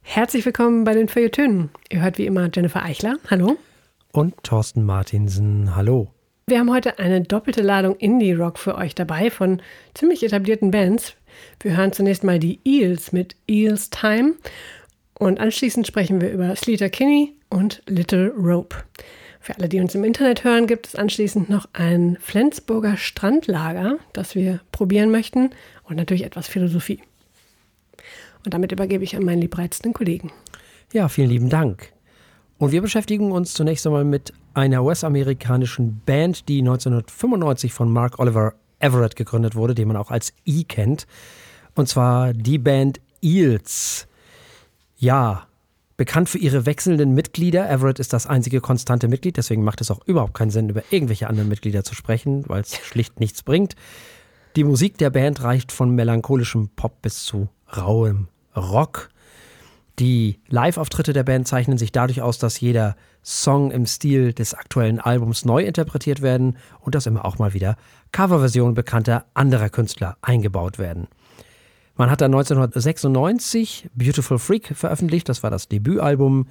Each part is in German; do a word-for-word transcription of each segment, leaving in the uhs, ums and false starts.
Herzlich willkommen bei den Feuilletönen. Ihr hört wie immer Jennifer Eichler. Hallo. Und Thorsten Martinsen. Hallo. Wir haben heute eine doppelte Ladung Indie-Rock für euch dabei von ziemlich etablierten Bands. Wir hören zunächst mal die Eels mit Eels Time und anschließend sprechen wir über Sleater-Kinney und Little Rope. Für alle, die uns im Internet hören, gibt es anschließend noch ein Flensburger Strandlager, das wir probieren möchten und natürlich etwas Philosophie. Und damit übergebe ich an meinen liebreizenden Kollegen. Ja, vielen lieben Dank. Und wir beschäftigen uns zunächst einmal mit einer U S-amerikanischen Band, die neunzehnhundertfünfundneunzig von Mark Oliver Everett gegründet wurde, den man auch als E kennt. Und zwar die Band Eels. Ja, bekannt für ihre wechselnden Mitglieder. Everett ist das einzige konstante Mitglied, deswegen macht es auch überhaupt keinen Sinn, über irgendwelche anderen Mitglieder zu sprechen, weil es schlicht nichts bringt. Die Musik der Band reicht von melancholischem Pop bis zu rauem Rock. Die Live-Auftritte der Band zeichnen sich dadurch aus, dass jeder Song im Stil des aktuellen Albums neu interpretiert werden und dass immer auch mal wieder Coverversionen bekannter anderer Künstler eingebaut werden. Man hat dann neunzehnhundertsechsundneunzig Beautiful Freak veröffentlicht, das war das Debütalbum.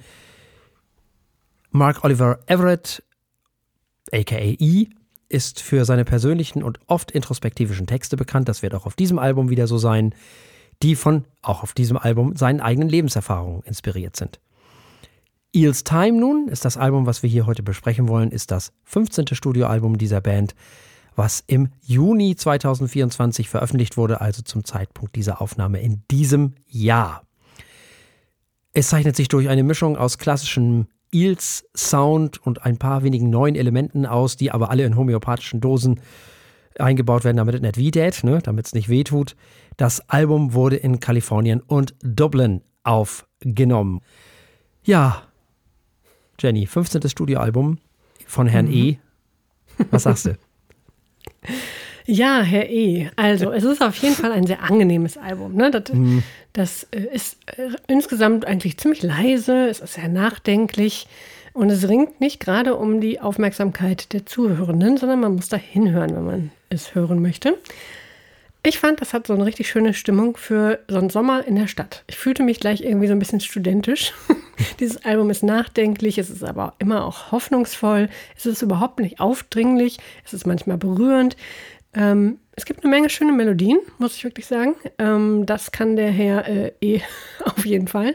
Mark Oliver Everett, aka E, ist für seine persönlichen und oft introspektivischen Texte bekannt. Das wird auch auf diesem Album wieder so sein, die von, auch auf diesem Album, seinen eigenen Lebenserfahrungen inspiriert sind. Eels Time nun ist das Album, was wir hier heute besprechen wollen, ist das fünfzehnte Studioalbum dieser Band, was im Juni zweitausendvierundzwanzig veröffentlicht wurde, also zum Zeitpunkt dieser Aufnahme in diesem Jahr. Es zeichnet sich durch eine Mischung aus klassischem Eels-Sound und ein paar wenigen neuen Elementen aus, die aber alle in homöopathischen Dosen eingebaut werden, damit es nicht wehtät, ne, damit es nicht wehtut. Das Album wurde in Kalifornien und Dublin aufgenommen. Ja, Jenny, fünfzehntes Studioalbum von Herrn mhm. E. Was sagst du? Ja, Herr E. Also, es ist auf jeden Fall ein sehr angenehmes Album. Ne? Das, mhm. das ist äh, insgesamt eigentlich ziemlich leise, es ist sehr nachdenklich und es ringt nicht gerade um die Aufmerksamkeit der Zuhörenden, sondern man muss da hinhören, wenn man es hören möchte. Ich fand, das hat so eine richtig schöne Stimmung für so einen Sommer in der Stadt. Ich fühlte mich gleich irgendwie so ein bisschen studentisch. Dieses Album ist nachdenklich, es ist aber immer auch hoffnungsvoll. Es ist überhaupt nicht aufdringlich, es ist manchmal berührend. Ähm, es gibt eine Menge schöne Melodien, muss ich wirklich sagen. Ähm, das kann der Herr äh, E. auf jeden Fall.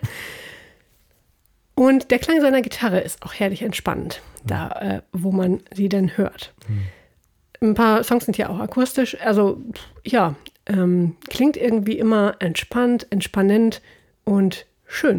Und der Klang seiner Gitarre ist auch herrlich entspannend, mhm. da äh, wo man sie denn hört. Mhm. Ein paar Songs sind ja auch akustisch, also ja, ähm, klingt irgendwie immer entspannt, entspannend und schön.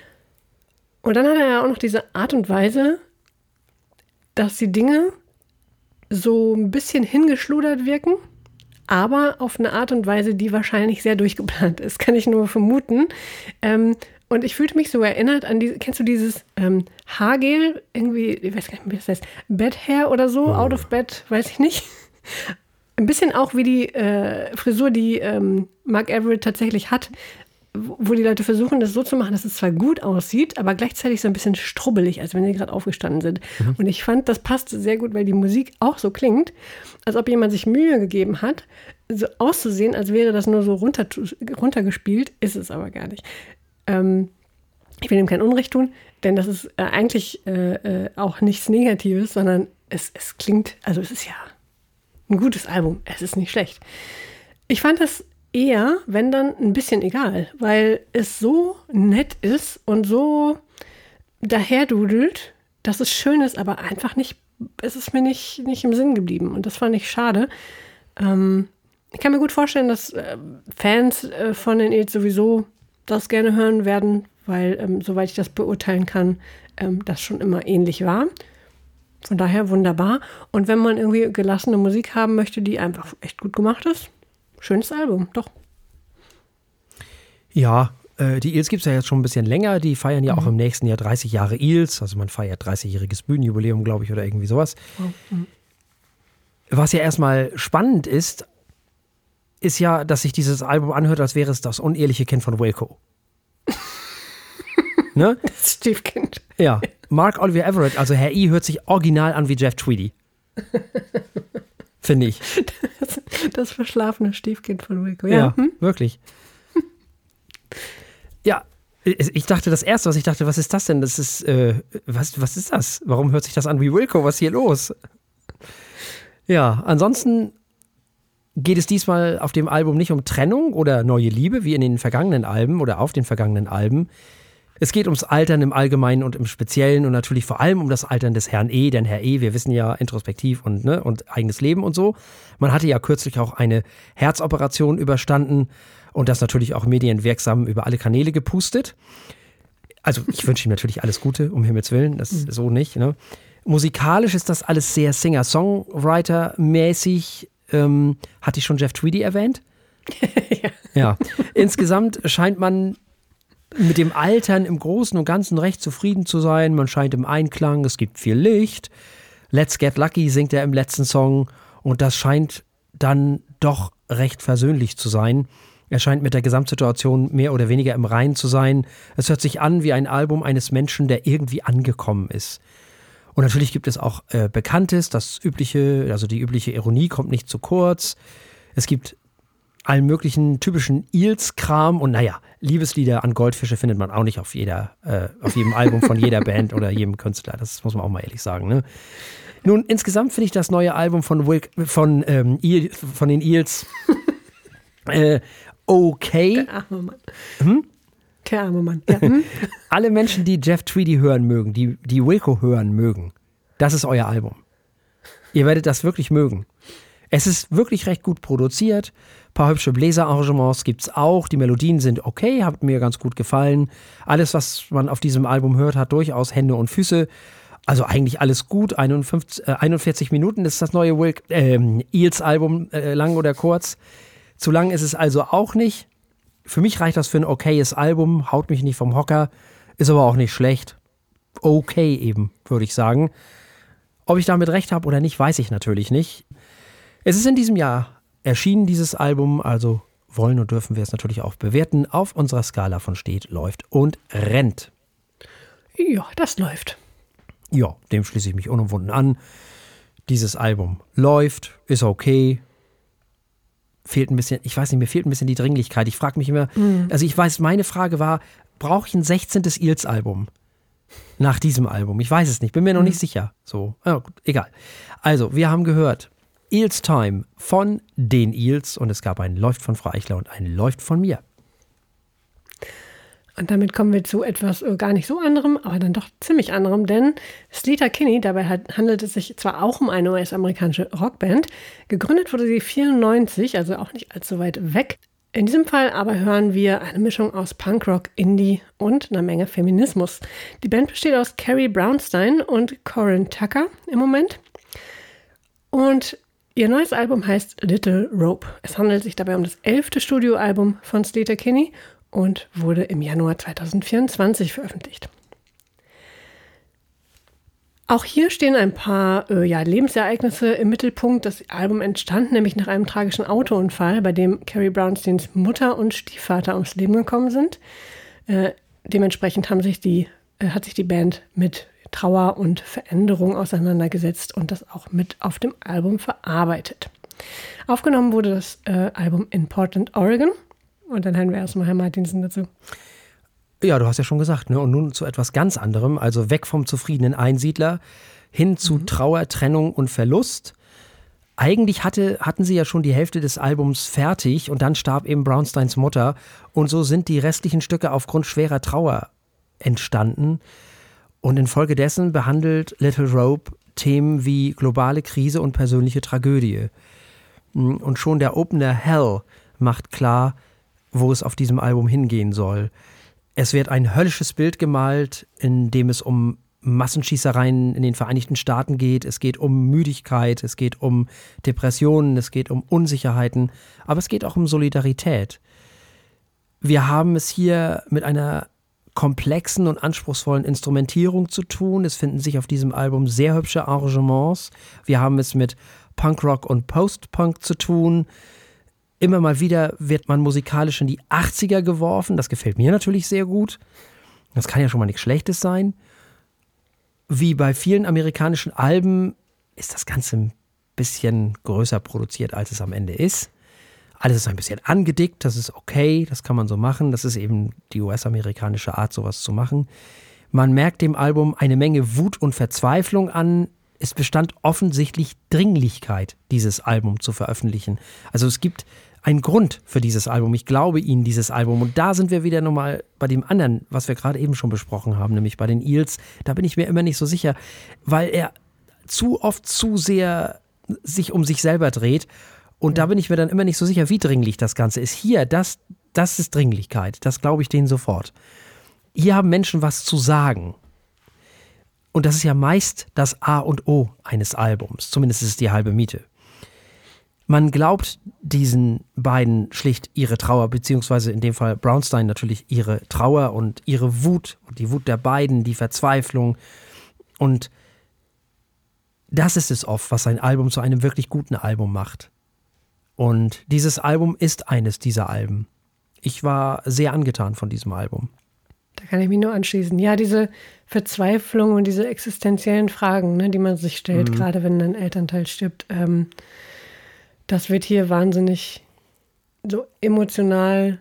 Und dann hat er ja auch noch diese Art und Weise, dass die Dinge so ein bisschen hingeschludert wirken, aber auf eine Art und Weise, die wahrscheinlich sehr durchgeplant ist, kann ich nur vermuten. Ähm, und ich fühlte mich so erinnert an diese, kennst du dieses ähm, Haargel, irgendwie, ich weiß gar nicht, wie das heißt, Bed Hair oder so, oh. Out of Bed, weiß ich nicht. Ein bisschen auch wie die äh, Frisur, die ähm, Mark Everett tatsächlich hat, wo die Leute versuchen, das so zu machen, dass es zwar gut aussieht, aber gleichzeitig so ein bisschen strubbelig, als wenn sie gerade aufgestanden sind. Mhm. Und ich fand, das passt sehr gut, weil die Musik auch so klingt, als ob jemand sich Mühe gegeben hat, so auszusehen, als wäre das nur so runter, runtergespielt, ist es aber gar nicht. Ähm, ich will ihm kein Unrecht tun, denn das ist äh, eigentlich äh, äh, auch nichts Negatives, sondern es, es klingt, also es ist ja ein gutes Album, es ist nicht schlecht. Ich fand das eher, wenn dann, ein bisschen egal, weil es so nett ist und so daherdudelt, dass es schön ist, aber einfach nicht, es ist mir nicht, nicht im Sinn geblieben und das fand ich schade. Ähm, ich kann mir gut vorstellen, dass äh, Fans äh, von den Eels sowieso das gerne hören werden, weil, ähm, soweit ich das beurteilen kann, ähm, das schon immer ähnlich war. Von daher wunderbar. Und wenn man irgendwie gelassene Musik haben möchte, die einfach echt gut gemacht ist, schönes Album, doch. Ja, äh, die Eels gibt es ja jetzt schon ein bisschen länger. Die feiern ja mhm. auch im nächsten Jahr dreißig Jahre Eels. Also man feiert dreißigjähriges Bühnenjubiläum, glaube ich, oder irgendwie sowas. Mhm. Was ja erstmal spannend ist, ist ja, dass sich dieses Album anhört, als wäre es das uneheliche Kind von Wilco. Ne? Das Stiefkind. Ja, Mark Oliver Everett, also Herr E, hört sich original an wie Jeff Tweedy. Finde ich. Das, das verschlafene Stiefkind von Wilco. Ja, ja hm? wirklich. Ja, Ich dachte, das Erste, was ich dachte, was ist das denn? Das ist, äh, was, was ist das? Warum hört sich das an wie Wilco? Was ist hier los? Ja, ansonsten geht es diesmal auf dem Album nicht um Trennung oder neue Liebe, wie in den vergangenen Alben oder auf den vergangenen Alben. Es geht ums Altern im Allgemeinen und im Speziellen und natürlich vor allem um das Altern des Herrn E., denn Herr E., wir wissen ja, introspektiv und, ne, und eigenes Leben und so. Man hatte ja kürzlich auch eine Herzoperation überstanden und das natürlich auch medienwirksam über alle Kanäle gepustet. Also ich wünsche ihm natürlich alles Gute, um Himmels Willen, das ist so nicht. Ne? Musikalisch ist das alles sehr Singer-Songwriter-mäßig. Ähm, hatte ich schon Jeff Tweedy erwähnt? ja. Ja. Insgesamt scheint man mit dem Altern im Großen und Ganzen recht zufrieden zu sein. Man scheint im Einklang, es gibt viel Licht. Let's Get Lucky singt er im letzten Song und das scheint dann doch recht versöhnlich zu sein. Er scheint mit der Gesamtsituation mehr oder weniger im Reinen zu sein. Es hört sich an wie ein Album eines Menschen, der irgendwie angekommen ist. Und natürlich gibt es auch äh, Bekanntes, das übliche, also die übliche Ironie kommt nicht zu kurz. Es gibt allen möglichen typischen Eels-Kram und naja, Liebeslieder an Goldfische findet man auch nicht auf jeder, äh, auf jedem Album von jeder Band oder jedem Künstler. Das muss man auch mal ehrlich sagen. Ne? Nun, insgesamt finde ich das neue Album von, Will, von, ähm, Eel, von den Eels äh, okay. Der arme Mann. Hm? Der arme Mann. Ja. Hm? Alle Menschen, die Jeff Tweedy hören mögen, die, die Wilco hören mögen, das ist euer Album. Ihr werdet das wirklich mögen. Es ist wirklich recht gut produziert. Ein paar hübsche Bläserarrangements gibt es auch. Die Melodien sind okay, haben mir ganz gut gefallen. Alles, was man auf diesem Album hört, hat durchaus Hände und Füße. Also eigentlich alles gut. einundfünfzig, äh, einundvierzig Minuten ist das neue Will, äh, Eels-Album, äh, lang oder kurz. Zu lang ist es also auch nicht. Für mich reicht das für ein okayes Album, haut mich nicht vom Hocker, ist aber auch nicht schlecht. Okay eben, würde ich sagen. Ob ich damit recht habe oder nicht, weiß ich natürlich nicht. Es ist in diesem Jahr erschienen, dieses Album, also wollen und dürfen wir es natürlich auch bewerten auf unserer Skala von steht, läuft und rennt. Ja, das läuft. Ja, dem schließe ich mich unumwunden an. Dieses Album läuft, ist okay. Fehlt ein bisschen, ich weiß nicht, mir fehlt ein bisschen die Dringlichkeit. Ich frage mich immer, mhm. also ich weiß, meine Frage war, brauche ich ein sechzehntes Eels-Album nach diesem Album? Ich weiß es nicht, bin mir noch mhm. nicht sicher. So, ja, gut, egal. Also, wir haben gehört, Eels Time von den Eels und es gab ein Läuft von Frau Eichler und ein Läuft von mir. Und damit kommen wir zu etwas äh, gar nicht so anderem, aber dann doch ziemlich anderem, denn Sleater-Kinney, dabei hat, handelt es sich zwar auch um eine U S-amerikanische Rockband, gegründet wurde sie vierundneunzig, also auch nicht allzu weit weg. In diesem Fall aber hören wir eine Mischung aus Punkrock, Indie und einer Menge Feminismus. Die Band besteht aus Carrie Brownstein und Corinne Tucker im Moment. Und ihr neues Album heißt Little Rope. Es handelt sich dabei um das elfte Studioalbum von Sleater-Kinney und wurde im Januar zweitausendvierundzwanzig veröffentlicht. Auch hier stehen ein paar äh, ja, Lebensereignisse im Mittelpunkt. Das Album entstand nämlich nach einem tragischen Autounfall, bei dem Carrie Brownsteins Mutter und Stiefvater ums Leben gekommen sind. Äh, dementsprechend haben sich die, äh, hat sich die Band mit Trauer und Veränderung auseinandergesetzt und das auch mit auf dem Album verarbeitet. Aufgenommen wurde das äh, Album in Portland, Oregon. Und dann hören wir erstmal Herrn Martinsen dazu. Ja, du hast ja schon gesagt, ne? Und nun zu etwas ganz anderem, also weg vom zufriedenen Einsiedler hin zu mhm. Trauer, Trennung und Verlust. Eigentlich hatte, hatten sie ja schon die Hälfte des Albums fertig und dann starb eben Brownsteins Mutter und so sind die restlichen Stücke aufgrund schwerer Trauer entstanden. Und infolgedessen behandelt Little Rope Themen wie globale Krise und persönliche Tragödie. Und schon der Opener Hell macht klar, wo es auf diesem Album hingehen soll. Es wird ein höllisches Bild gemalt, in dem es um Massenschießereien in den Vereinigten Staaten geht. Es geht um Müdigkeit, es geht um Depressionen, es geht um Unsicherheiten, aber es geht auch um Solidarität. Wir haben es hier mit einer komplexen und anspruchsvollen Instrumentierung zu tun. Es finden sich auf diesem Album sehr hübsche Arrangements. Wir haben es mit Punkrock und Post-Punk zu tun. Immer mal wieder wird man musikalisch in die achtziger geworfen. Das gefällt mir natürlich sehr gut. Das kann ja schon mal nichts Schlechtes sein. Wie bei vielen amerikanischen Alben ist das Ganze ein bisschen größer produziert, als es am Ende ist. Alles ist ein bisschen angedickt, das ist okay, das kann man so machen. Das ist eben die U S-amerikanische Art, sowas zu machen. Man merkt dem Album eine Menge Wut und Verzweiflung an. Es bestand offensichtlich Dringlichkeit, dieses Album zu veröffentlichen. Also es gibt einen Grund für dieses Album. Ich glaube Ihnen, dieses Album. Und da sind wir wieder nochmal bei dem anderen, was wir gerade eben schon besprochen haben, nämlich bei den Eels. Da bin ich mir immer nicht so sicher, weil er zu oft zu sehr sich um sich selber dreht. Und da bin ich mir dann immer nicht so sicher, wie dringlich das Ganze ist. Hier, das, das ist Dringlichkeit. Das glaube ich denen sofort. Hier haben Menschen was zu sagen. Und das ist ja meist das A und O eines Albums. Zumindest ist es die halbe Miete. Man glaubt diesen beiden schlicht ihre Trauer, beziehungsweise in dem Fall Brownstein natürlich ihre Trauer und ihre Wut und die Wut der beiden, die Verzweiflung. Und das ist es oft, was ein Album zu einem wirklich guten Album macht. Und dieses Album ist eines dieser Alben. Ich war sehr angetan von diesem Album. Da kann ich mich nur anschließen. Ja, diese Verzweiflung und diese existenziellen Fragen, ne, die man sich stellt, mhm. gerade wenn ein Elternteil stirbt, ähm, das wird hier wahnsinnig so emotional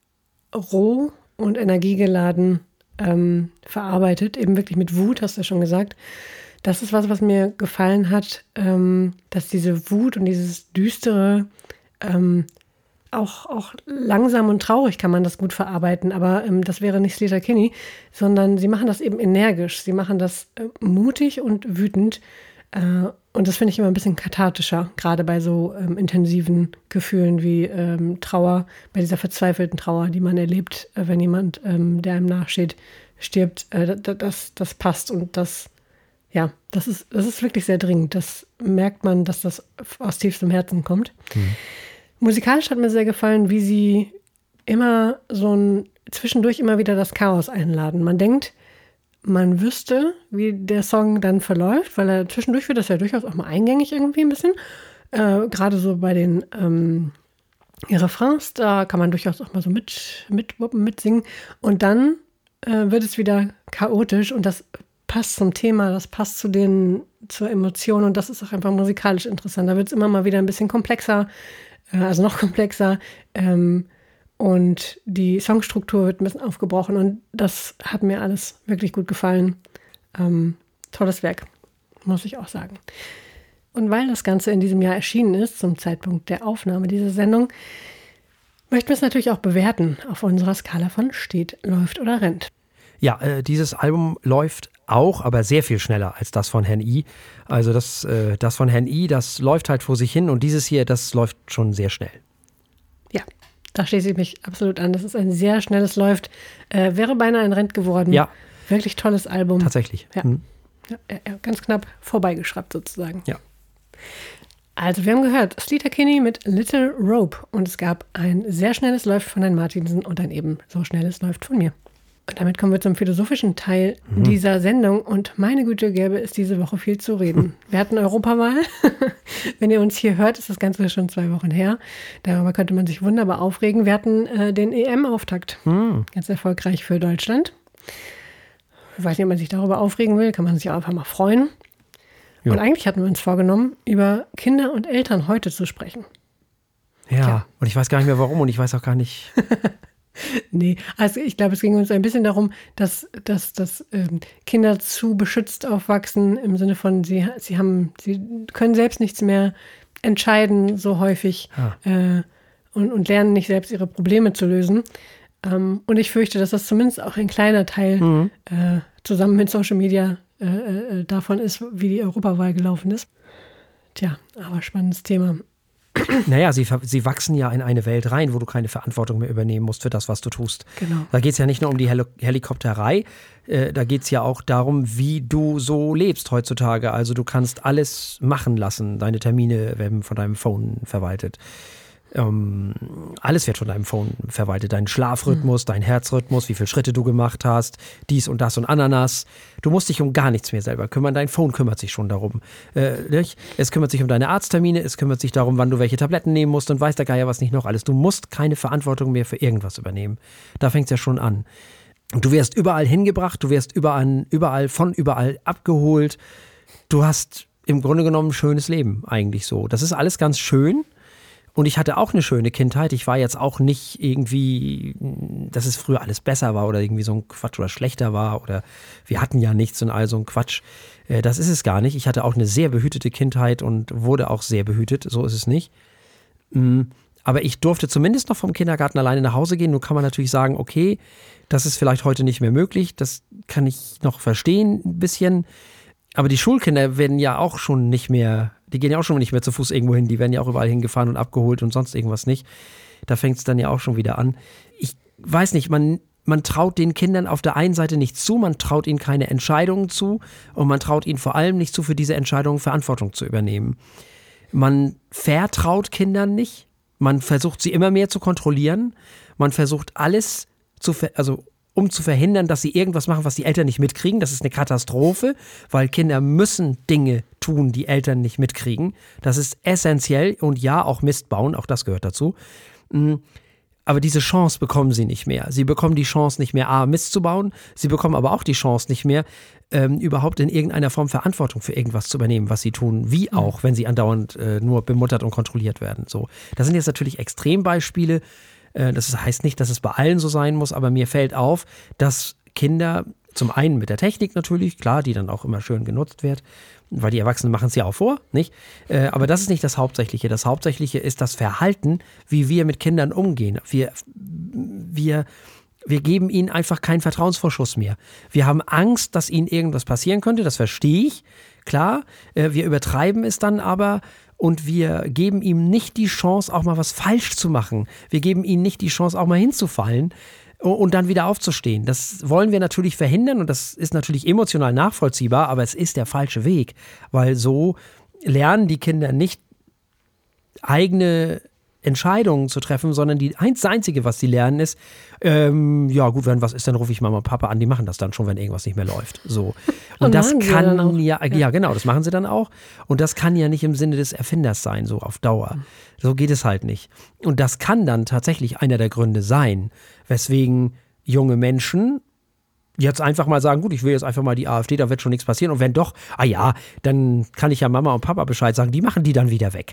roh und energiegeladen ähm, verarbeitet. Eben wirklich mit Wut, hast du ja schon gesagt. Das ist was, was mir gefallen hat, ähm, dass diese Wut und dieses Düstere ähm, auch, auch langsam und traurig kann man das gut verarbeiten, aber ähm, das wäre nicht Sleater-Kinney, sondern sie machen das eben energisch, sie machen das äh, mutig und wütend äh, und das finde ich immer ein bisschen kathartischer, gerade bei so ähm, intensiven Gefühlen wie ähm, Trauer, bei dieser verzweifelten Trauer, die man erlebt, äh, wenn jemand, ähm, der einem nachsteht, stirbt, äh, das, das passt und das Ja, das ist, das ist wirklich sehr dringend. Das merkt man, dass das aus tiefstem Herzen kommt. Mhm. Musikalisch hat mir sehr gefallen, wie sie immer so ein, zwischendurch immer wieder das Chaos einladen. Man denkt, man wüsste, wie der Song dann verläuft, weil er zwischendurch wird das ja durchaus auch mal eingängig irgendwie ein bisschen. Äh, gerade so bei den ähm, Refrains, da kann man durchaus auch mal so mit, mit, mitsingen. Und dann äh, wird es wieder chaotisch und das passt zum Thema, das passt zu den, zur Emotion und das ist auch einfach musikalisch interessant. Da wird es immer mal wieder ein bisschen komplexer, äh, also noch komplexer ähm, und die Songstruktur wird ein bisschen aufgebrochen und das hat mir alles wirklich gut gefallen. Ähm, tolles Werk, muss ich auch sagen. Und weil das Ganze in diesem Jahr erschienen ist, zum Zeitpunkt der Aufnahme dieser Sendung, möchten wir es natürlich auch bewerten auf unserer Skala von steht, läuft oder rennt. Ja, äh, dieses Album läuft auch, aber sehr viel schneller als das von Herrn I. Also das, äh, das von Herrn I, das läuft halt vor sich hin und dieses hier, das läuft schon sehr schnell. Ja, da schließe ich mich absolut an. Das ist ein sehr schnelles Läuft. Äh, wäre beinahe ein Rent geworden. Ja. Wirklich tolles Album. Tatsächlich. Ja, mhm. ja, ja ganz knapp vorbeigeschraubt sozusagen. Ja. Also wir haben gehört, Sleater-Kinney mit Little Rope und es gab ein sehr schnelles Läuft von Herrn Martinsen und ein eben so schnelles Läuft von mir. Und damit kommen wir zum philosophischen Teil mhm. dieser Sendung. Und meine Güte, gäbe es diese Woche viel zu reden. Wir hatten Europawahl. Wenn ihr uns hier hört, ist das Ganze schon zwei Wochen her. Darüber könnte man sich wunderbar aufregen. Wir hatten äh, den E M-Auftakt. Mhm. Ganz erfolgreich für Deutschland. Ich weiß nicht, ob man sich darüber aufregen will. Kann man sich auch einfach mal freuen. Ja. Und eigentlich hatten wir uns vorgenommen, über Kinder und Eltern heute zu sprechen. Ja, Tja. Und ich weiß gar nicht mehr warum und ich weiß auch gar nicht... Nee, also ich glaube, es ging uns ein bisschen darum, dass, dass, dass ähm, Kinder zu beschützt aufwachsen, im Sinne von, sie, sie, haben, sie können selbst nichts mehr entscheiden, so häufig, ah. äh, und, und lernen nicht selbst ihre Probleme zu lösen. Ähm, und ich fürchte, dass das zumindest auch ein kleiner Teil mhm. äh, zusammen mit Social Media äh, äh, davon ist, wie die Europawahl gelaufen ist. Tja, aber spannendes Thema. Naja, sie, sie wachsen ja in eine Welt rein, wo du keine Verantwortung mehr übernehmen musst für das, was du tust. Genau. Da geht es ja nicht nur um die Heli- Helikopterei, äh, da geht es ja auch darum, wie du so lebst heutzutage. Also du kannst alles machen lassen. Deine Termine werden von deinem Phone verwaltet. Ähm, alles wird von deinem Phone verwaltet. Dein Schlafrhythmus, mhm. dein Herzrhythmus, wie viele Schritte du gemacht hast, dies und das und Ananas. Du musst dich um gar nichts mehr selber kümmern. Dein Phone kümmert sich schon darum. Äh, nicht? Es kümmert sich um deine Arzttermine, es kümmert sich darum, wann du welche Tabletten nehmen musst und weiß der Geier was nicht noch alles. Du musst keine Verantwortung mehr für irgendwas übernehmen. Da fängt es ja schon an. Und du wirst überall hingebracht, du wirst überall, überall von überall abgeholt. Du hast im Grunde genommen ein schönes Leben eigentlich so. Das ist alles ganz schön. Und ich hatte auch eine schöne Kindheit. Ich war jetzt auch nicht irgendwie, dass es früher alles besser war oder irgendwie so ein Quatsch oder schlechter war oder wir hatten ja nichts und all so ein Quatsch. Das ist es gar nicht. Ich hatte auch eine sehr behütete Kindheit und wurde auch sehr behütet. So ist es nicht. Aber ich durfte zumindest noch vom Kindergarten alleine nach Hause gehen. Nun kann man natürlich sagen, okay, das ist vielleicht heute nicht mehr möglich. Das kann ich noch verstehen ein bisschen. Aber die Schulkinder werden ja auch schon nicht mehr, die gehen ja auch schon nicht mehr zu Fuß irgendwo hin. Die werden ja auch überall hingefahren und abgeholt und sonst irgendwas nicht. Da fängt es dann ja auch schon wieder an. Ich weiß nicht, man, man traut den Kindern auf der einen Seite nicht zu, man traut ihnen keine Entscheidungen zu und man traut ihnen vor allem nicht zu, für diese Entscheidungen Verantwortung zu übernehmen. Man vertraut Kindern nicht. Man versucht, sie immer mehr zu kontrollieren. Man versucht, alles zu, ver- also um zu verhindern, dass sie irgendwas machen, was die Eltern nicht mitkriegen. Das ist eine Katastrophe, weil Kinder müssen Dinge tun, die Eltern nicht mitkriegen. Das ist essentiell und ja, auch Mist bauen, auch das gehört dazu. Aber diese Chance bekommen sie nicht mehr. Sie bekommen die Chance nicht mehr, A, Mist zu bauen. Sie bekommen aber auch die Chance nicht mehr, ähm, überhaupt in irgendeiner Form Verantwortung für irgendwas zu übernehmen, was sie tun. Wie auch, wenn sie andauernd äh, nur bemuttert und kontrolliert werden. So. Das sind jetzt natürlich Extrembeispiele. Äh, das heißt nicht, dass es bei allen so sein muss, aber mir fällt auf, dass Kinder zum einen mit der Technik natürlich, klar, die dann auch immer schön genutzt wird, weil die Erwachsenen machen es ja auch vor, nicht? Äh, aber das ist nicht das Hauptsächliche. Das Hauptsächliche ist das Verhalten, wie wir mit Kindern umgehen. Wir, wir, wir geben ihnen einfach keinen Vertrauensvorschuss mehr. Wir haben Angst, dass ihnen irgendwas passieren könnte, das verstehe ich, klar. Äh, wir übertreiben es dann aber und wir geben ihm nicht die Chance, auch mal was falsch zu machen. Wir geben ihnen nicht die Chance, auch mal hinzufallen und dann wieder aufzustehen. Das wollen wir natürlich verhindern und das ist natürlich emotional nachvollziehbar, aber es ist der falsche Weg, weil so lernen die Kinder nicht eigene Entscheidungen zu treffen, sondern die, das Einzige, was sie lernen, ist, ähm, ja gut, wenn was ist, dann rufe ich Mama und Papa an, die machen das dann schon, wenn irgendwas nicht mehr läuft. So. Und, und das kann ja, ja, ja, genau, das machen sie dann auch. Und das kann ja nicht im Sinne des Erfinders sein, so auf Dauer. So geht es halt nicht. Und das kann dann tatsächlich einer der Gründe sein, weswegen junge Menschen jetzt einfach mal sagen, gut, ich will jetzt einfach mal die AfD, da wird schon nichts passieren. Und wenn doch, ah ja, dann kann ich ja Mama und Papa Bescheid sagen, die machen die dann wieder weg.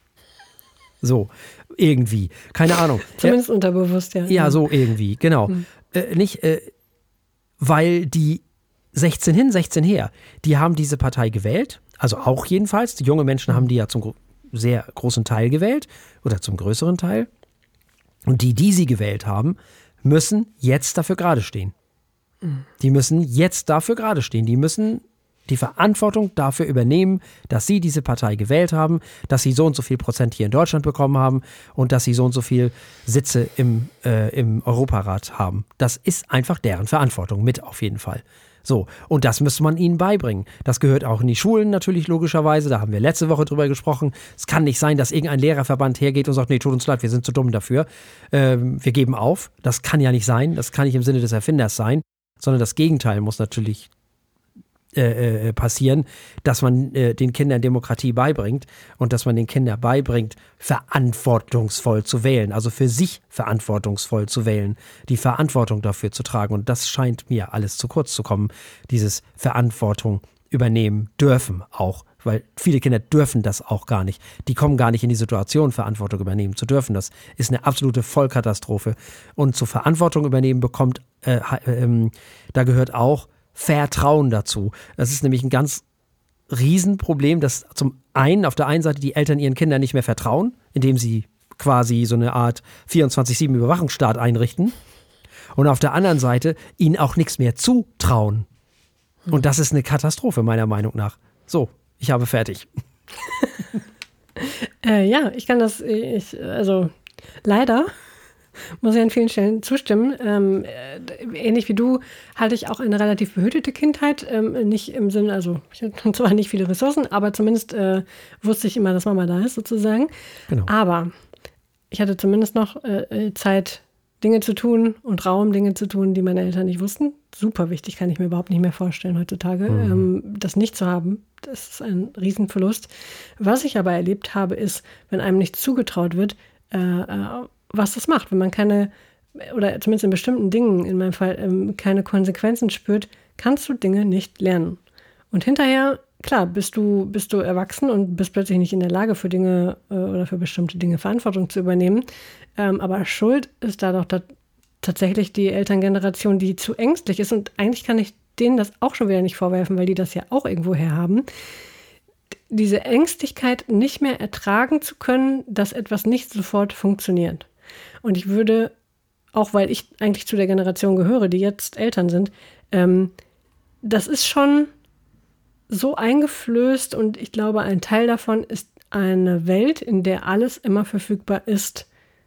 So, irgendwie. Keine Ahnung. Zumindest ja, unterbewusst, ja. Ja, so irgendwie, genau. Hm. Äh, nicht, äh, weil die sechzehn hin, sechzehn her, die haben diese Partei gewählt, also auch jedenfalls, die junge Menschen haben die ja zum sehr großen Teil gewählt oder zum größeren Teil. Und die, die sie gewählt haben, müssen jetzt dafür gerade stehen. Hm. Die müssen jetzt dafür gerade stehen. Die müssen die Verantwortung dafür übernehmen, dass sie diese Partei gewählt haben, dass sie so und so viel Prozent hier in Deutschland bekommen haben und dass sie so und so viel Sitze im, äh, im Europarat haben. Das ist einfach deren Verantwortung mit auf jeden Fall. So, und das müsste man ihnen beibringen. Das gehört auch in die Schulen natürlich logischerweise, da haben wir letzte Woche drüber gesprochen. Es kann nicht sein, dass irgendein Lehrerverband hergeht und sagt, nee, tut uns leid, wir sind zu dumm dafür. Ähm, wir geben auf. Das kann ja nicht sein, das kann nicht im Sinne des Erfinders sein, sondern das Gegenteil muss natürlich Äh, passieren, dass man äh, den Kindern Demokratie beibringt und dass man den Kindern beibringt, verantwortungsvoll zu wählen, also für sich verantwortungsvoll zu wählen, die Verantwortung dafür zu tragen. Und das scheint mir alles zu kurz zu kommen, dieses Verantwortung übernehmen dürfen auch, weil viele Kinder dürfen das auch gar nicht. Die kommen gar nicht in die Situation, Verantwortung übernehmen zu dürfen. Das ist eine absolute Vollkatastrophe. Und zur Verantwortung übernehmen bekommt, äh, äh, da gehört auch Vertrauen dazu. Das ist nämlich ein ganz Riesenproblem, dass zum einen auf der einen Seite die Eltern ihren Kindern nicht mehr vertrauen, indem sie quasi so eine Art vierundzwanzig sieben Überwachungsstaat einrichten und auf der anderen Seite ihnen auch nichts mehr zutrauen. Und das ist eine Katastrophe meiner Meinung nach. So, ich habe fertig. äh, ja, ich kann das, ich, also leider muss ich an vielen Stellen zustimmen. Ähm, äh, ähnlich wie du hatte ich auch eine relativ behütete Kindheit. Ähm, nicht im Sinne, also ich hatte zwar nicht viele Ressourcen, aber zumindest äh, wusste ich immer, dass Mama da ist, sozusagen. Genau. Aber ich hatte zumindest noch äh, Zeit, Dinge zu tun und Raum, Dinge zu tun, die meine Eltern nicht wussten. Super wichtig, kann ich mir überhaupt nicht mehr vorstellen heutzutage. Mhm. Ähm, das nicht zu haben, das ist ein Riesenverlust. Was ich aber erlebt habe, ist, wenn einem nicht zugetraut wird, äh, äh, was das macht, wenn man keine, oder zumindest in bestimmten Dingen, in meinem Fall, ähm, keine Konsequenzen spürt, kannst du Dinge nicht lernen. Und hinterher klar, bist du, bist du erwachsen und bist plötzlich nicht in der Lage, für Dinge äh, oder für bestimmte Dinge Verantwortung zu übernehmen. Ähm, aber Schuld ist da doch da tatsächlich die Elterngeneration, die zu ängstlich ist. Und eigentlich kann ich denen das auch schon wieder nicht vorwerfen, weil die das ja auch irgendwo her haben. Diese Ängstlichkeit nicht mehr ertragen zu können, dass etwas nicht sofort funktioniert. Und ich würde, auch weil ich eigentlich zu der Generation gehöre, die jetzt Eltern sind, ähm, das ist schon so eingeflößt und ich glaube, ein Teil davon ist eine Welt, in der alles immer verfügbar ist,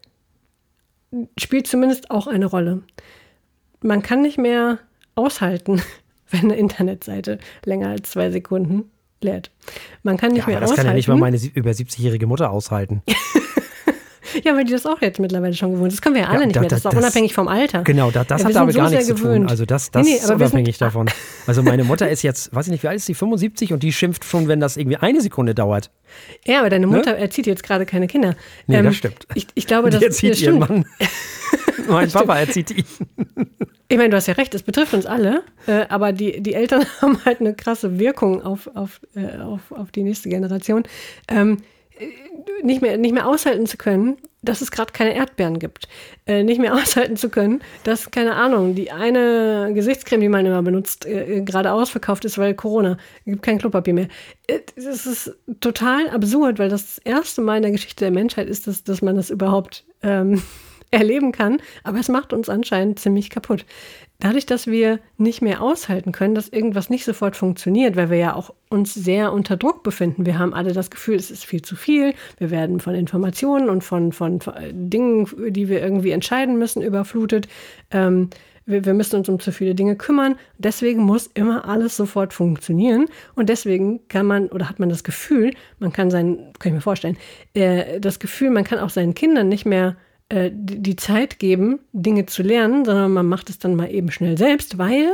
spielt zumindest auch eine Rolle. Man kann nicht mehr aushalten, wenn eine Internetseite länger als zwei Sekunden lädt. Man kann nicht ja, mehr aber das aushalten. kann ja nicht mal meine über siebzigjährige Mutter aushalten. Ja, weil die das auch jetzt mittlerweile schon gewohnt sind. Das können wir ja alle ja, nicht da, mehr. Das ist auch das, unabhängig vom Alter. Genau, da, das ja, hat aber so gar nichts zu tun. gewöhnt. Also das, das nee, nee, ist unabhängig sind, davon. Also meine Mutter ist jetzt, weiß ich nicht, wie alt ist sie, fünfundsiebzig und die schimpft schon, wenn das irgendwie eine Sekunde dauert. Ja, aber deine Mutter ne? erzieht jetzt gerade keine Kinder. Nee, ähm, das stimmt. Ich, ich glaube, das, die erzieht das ihren stimmt. Mann. Mein Papa erzieht ihn. Ich meine, du hast ja recht, es betrifft uns alle, äh, aber die, die Eltern haben halt eine krasse Wirkung auf, auf, äh, auf, auf die nächste Generation. Ähm, nicht mehr, nicht mehr aushalten zu können, dass es gerade keine Erdbeeren gibt. Äh, nicht mehr aushalten zu können, dass, keine Ahnung, die eine Gesichtscreme, die man immer benutzt, äh, gerade ausverkauft ist, weil Corona, es gibt kein Klopapier mehr. Äh, das ist total absurd, weil das das erste Mal in der Geschichte der Menschheit ist, dass, dass man das überhaupt ähm, erleben kann. Aber es macht uns anscheinend ziemlich kaputt. Dadurch, dass wir nicht mehr aushalten können, dass irgendwas nicht sofort funktioniert, weil wir ja auch uns sehr unter Druck befinden. Wir haben alle das Gefühl, es ist viel zu viel. Wir werden von Informationen und von, von, von Dingen, die wir irgendwie entscheiden müssen, überflutet. Ähm, wir, wir müssen uns um zu viele Dinge kümmern. Deswegen muss immer alles sofort funktionieren. Und deswegen kann man, oder hat man das Gefühl, man kann sein, kann ich mir vorstellen, äh, das Gefühl, man kann auch seinen Kindern nicht mehr die Zeit geben, Dinge zu lernen, sondern man macht es dann mal eben schnell selbst, weil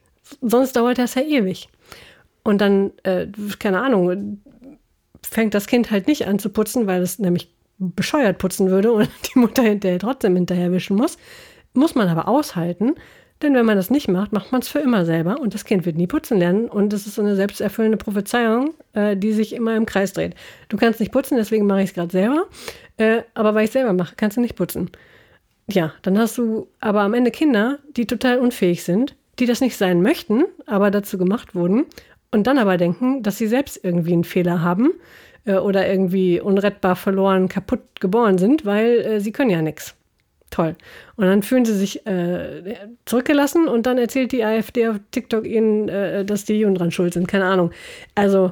sonst dauert das ja ewig. Und dann, äh, keine Ahnung, fängt das Kind halt nicht an zu putzen, weil es nämlich bescheuert putzen würde und die Mutter hinterher trotzdem hinterherwischen muss. Muss man aber aushalten, denn wenn man das nicht macht, macht man es für immer selber und das Kind wird nie putzen lernen und das ist so eine selbsterfüllende Prophezeiung, äh, die sich immer im Kreis dreht. Du kannst nicht putzen, deswegen mache ich es gerade selber. Äh, aber weil ich selber mache, kannst du nicht putzen. Ja, dann hast du aber am Ende Kinder, die total unfähig sind, die das nicht sein möchten, aber dazu gemacht wurden und dann aber denken, dass sie selbst irgendwie einen Fehler haben äh, oder irgendwie unrettbar verloren, kaputt geboren sind, weil äh, sie können ja nichts. Toll. Und dann fühlen sie sich äh, zurückgelassen und dann erzählt die AfD auf TikTok ihnen, äh, dass die Juden dran schuld sind. Keine Ahnung. Also,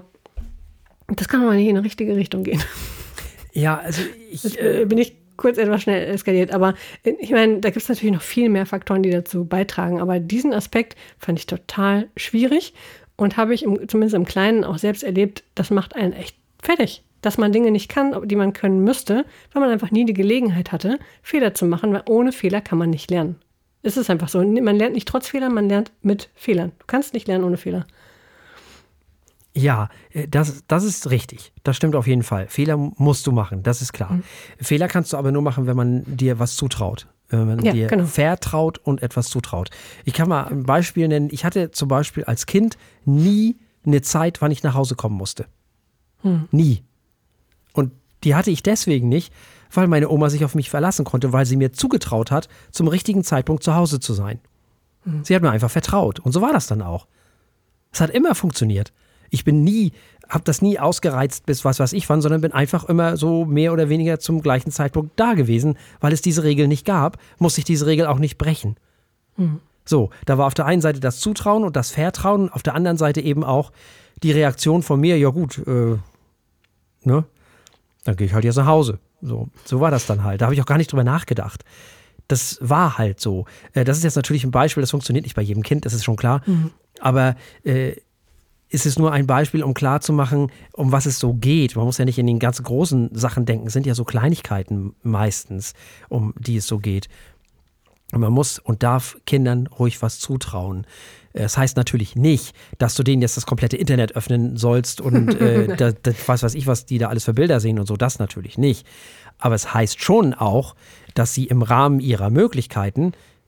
das kann aber nicht in eine richtige Richtung gehen. Ja, also ich... Jetzt, äh, bin ich kurz etwas schnell eskaliert, aber ich meine, da gibt es natürlich noch viel mehr Faktoren, die dazu beitragen, aber diesen Aspekt fand ich total schwierig und habe ich im, zumindest im Kleinen auch selbst erlebt, das macht einen echt fertig, dass man Dinge nicht kann, die man können müsste, weil man einfach nie die Gelegenheit hatte, Fehler zu machen, weil ohne Fehler kann man nicht lernen. Es ist einfach so, man lernt nicht trotz Fehlern, man lernt mit Fehlern. Du kannst nicht lernen ohne Fehler. Ja, das, das ist richtig. Das stimmt auf jeden Fall. Fehler musst du machen, das ist klar. Mhm. Fehler kannst du aber nur machen, wenn man dir was zutraut. Wenn man ja, dir genau. vertraut und etwas zutraut. Ich kann mal ein Beispiel nennen. Ich hatte zum Beispiel als Kind nie eine Zeit, wann ich nach Hause kommen musste. Mhm. Nie. Und die hatte ich deswegen nicht, weil meine Oma sich auf mich verlassen konnte, weil sie mir zugetraut hat, zum richtigen Zeitpunkt zu Hause zu sein. Mhm. Sie hat mir einfach vertraut. Und so war das dann auch. Es hat immer funktioniert. Ich bin nie, habe das nie ausgereizt bis was weiß ich wann, sondern bin einfach immer so mehr oder weniger zum gleichen Zeitpunkt da gewesen, weil es diese Regel nicht gab, musste ich diese Regel auch nicht brechen. Mhm. So, da war auf der einen Seite das Zutrauen und das Vertrauen, auf der anderen Seite eben auch die Reaktion von mir, ja gut, äh, ne, dann gehe ich halt jetzt nach Hause. So, so war das dann halt. Da habe ich auch gar nicht drüber nachgedacht. Das war halt so. Äh, das ist jetzt natürlich ein Beispiel, das funktioniert nicht bei jedem Kind, das ist schon klar. Mhm. Aber äh, ist es nur ein Beispiel, um klarzumachen, um was es so geht. Man muss ja nicht in den ganz großen Sachen denken. Es sind ja so Kleinigkeiten meistens, um die es so geht. Und man muss und darf Kindern ruhig was zutrauen. Das heißt natürlich nicht, dass du denen jetzt das komplette Internet öffnen sollst und äh, das, das was weiß ich, was die da alles für Bilder sehen und so. Das natürlich nicht. Aber es heißt schon auch, dass sie im Rahmen ihrer Möglichkeiten